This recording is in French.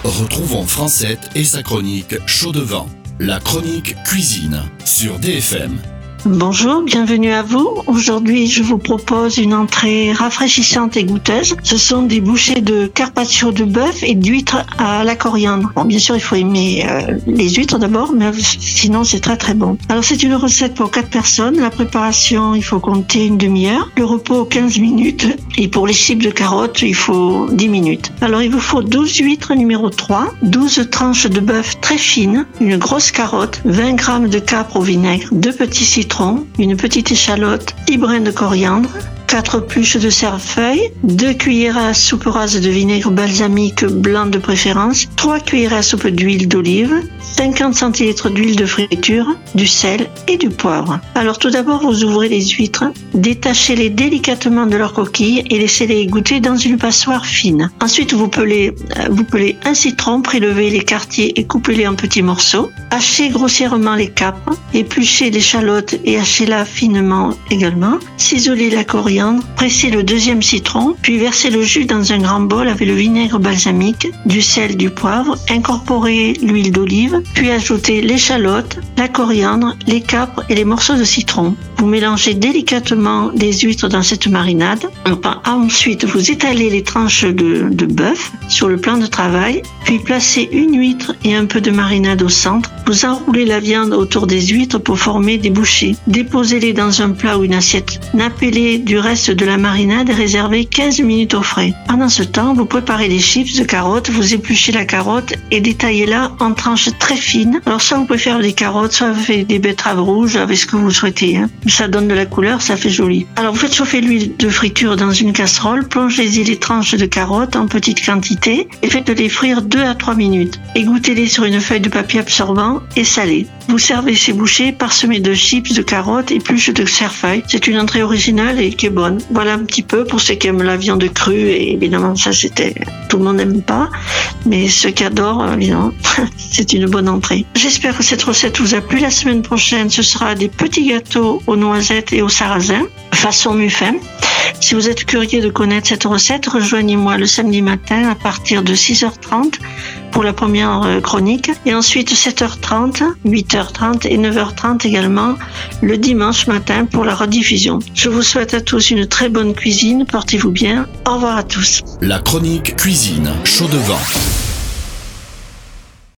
Retrouvons Francette et sa chronique Chaud de vent. La chronique cuisine sur DFM. Bonjour, bienvenue à vous. Aujourd'hui, je vous propose une entrée rafraîchissante et goûteuse. Ce sont des bouchées de carpaccio de bœuf et d'huîtres à la coriandre. Bon, bien sûr, il faut aimer les huîtres d'abord, mais sinon, c'est très très bon. Alors, c'est une recette pour 4 personnes. La préparation, il faut compter une demi-heure. Le repos, 15 minutes. Et pour les chips de carottes, il faut 10 minutes. Alors, il vous faut 12 huîtres numéro 3, 12 tranches de bœuf très fines, une grosse carotte, 20 g de capre au vinaigre, 2 petits citrons, une petite échalote, 10 brins de coriandre, 4 épluches de cerfeuil, 2 cuillères à soupe rase de vinaigre balsamique blanc de préférence, 3 cuillères à soupe d'huile d'olive, 50 centilitres d'huile de friture, du sel et du poivre. Alors tout d'abord, vous ouvrez les huîtres, détachez-les délicatement de leur coquille et laissez-les égoutter dans une passoire fine. Ensuite, vous pelez un citron, prélevez les quartiers et coupez-les en petits morceaux. Hachez grossièrement les capres, épluchez l'échalote et hachez-la finement également. Ciselez la coriandre, pressez le deuxième citron, puis versez le jus dans un grand bol avec le vinaigre balsamique, du sel, du poivre, incorporez l'huile d'olive, puis ajoutez l'échalote, la coriandre, les capres et les morceaux de citron. Vous mélangez délicatement les huîtres dans cette marinade. Ensuite, vous étalez les tranches de bœuf sur le plan de travail, puis placez une huître et un peu de marinade au centre. Vous enroulez la viande autour des huîtres pour former des bouchées. Déposez-les dans un plat ou une assiette. Nappez-les du reste de la marinade et réservez 15 minutes au frais. Pendant ce temps, vous préparez les chips de carottes. Vous épluchez la carotte et détaillez-la en tranches très fines. Alors soit vous pouvez faire des carottes, soit vous faites des betteraves rouges avec ce que vous souhaitez. Ça donne de la couleur, ça fait joli. Alors vous faites chauffer l'huile de friture dans une casserole, plongez-y les tranches de carottes en petite quantité et faites-les frire 2 à 3 minutes. Égouttez-les sur une feuille de papier absorbant et salez. Vous servez ces bouchées parsemées de chips de carottes et épluches de cerfeuil. C'est une entrée originale et qui est bonne. Voilà un petit peu pour ceux qui aiment la viande crue, et évidemment ça tout le monde n'aime pas, mais ceux qui adorent, évidemment, c'est une bonne entrée. J'espère que cette recette vous a plu. La semaine prochaine, ce sera des petits gâteaux aux noisettes et au sarrasin, façon muffin. Si vous êtes curieux de connaître cette recette, rejoignez-moi le samedi matin à partir de 6h30 pour la première chronique, et ensuite 7h30, 8h30 et 9h30 également le dimanche matin pour la rediffusion. Je vous souhaite à tous une très bonne cuisine, portez-vous bien, au revoir à tous. La chronique cuisine Chaud de vent.